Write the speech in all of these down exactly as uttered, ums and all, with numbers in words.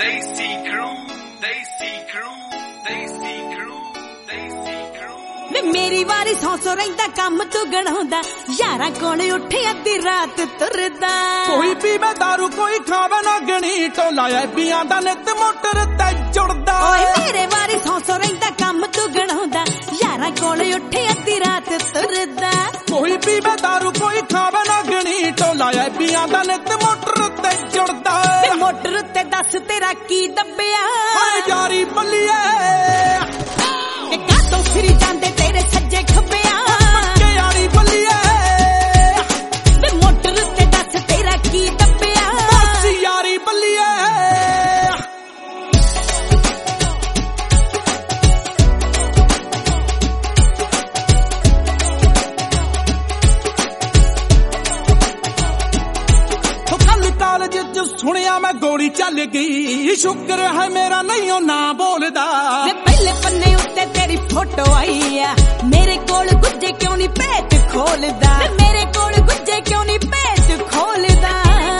Desi crew, Desi crew, Desi crew, Desi crew। वे मेरी वारी सौ सौ रहिंदा काम तू गणाउंदा यारा कोल उठे अद्धी रात तुरदा। कोई पीवे दारू कोई खावे ना गणी टोला ऐबियां दा नित मोटर ते जुड़दा। ओए मेरे वारी सौ सौ रहिंदा काम तू गणाउंदा यारा कोल उठे अद्धी रात तुरदा। कोई पीवे दारू कोई खावे ना गणी टोला ऐबियां दा नित मोटर ते जुड़दा। वे मोटर ते दस तेरा की दब्बिया यारी बल्लिए वे कातों फिरी जांदे तेरे सज्जे खब्बिया यारी बल्लिए वे मोटर ते दस तेरा की दब्बिया यारी बल्लिए। कालेज च सुनिया मैं गोली चल गई शुक्र है मेरा नहीं ना बोलदा। पहले पन्ने उत्ते तेरी फोटो आई है मेरे कोल गुज्जे क्यों नहीं पेट खोलदा। मेरे कोल गुज्जे क्यों नहीं पेट खोलदा।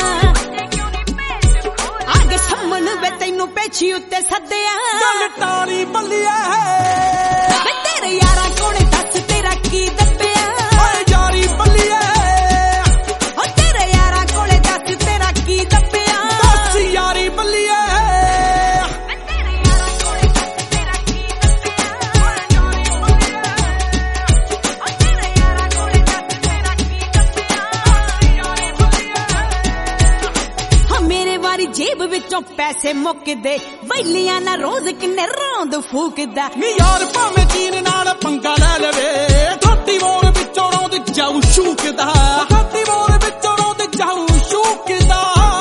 आगे सम्मन वे तैनू पेछी उत्ते सद्दिया गल टाली बल्लिया तेरे यारा कोले दस तेरा की दब्बिया यारी बल्लिया तेरे यारा कोले दस तेरा की दब्बिया यारी बल्लिया। मेरे वारी जेब विचों पैसे मुकदे वैलियां ना रोज किन्ने रौंद फूकदा। नी यार भावें चीन नाल पंगा ले लवे थर्टी वोर विचों रौंद जाऊ शूकदा। थर्टी वोर विचों रौंद जाऊ शूकदा।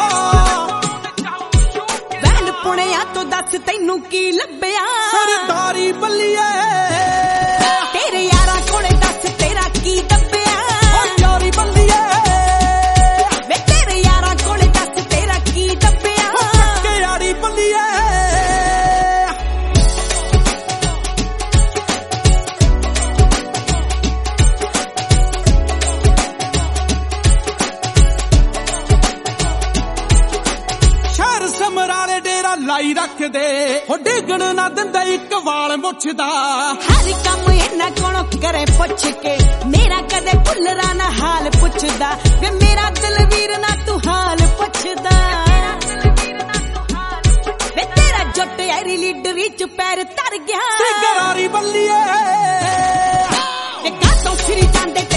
वैन पुणिया तो दस तैनू की लभ्या सरदारी बल्लिए तेरे यारा कोले दस तेरा की दब्बिया यारी बल्लिए वे तेरे यारा कोले दस तेरा की दब्बिया यारी बल्लिए। शहर समराले डेरा लाई रख दे ओ डिगण ना दिंदा इक वाल मुछदा। हर काम इन्हां कोलों करे पुछ के मेरा कदे भुल्लरा ना हाल पुछदा। वे मेरा दिलवीर ना तू हाल पुछदा। वे तेरा जुट यारी लीडरी च पैर तर गया सिगरारी बल्लिए ते कातों फिरी जांदे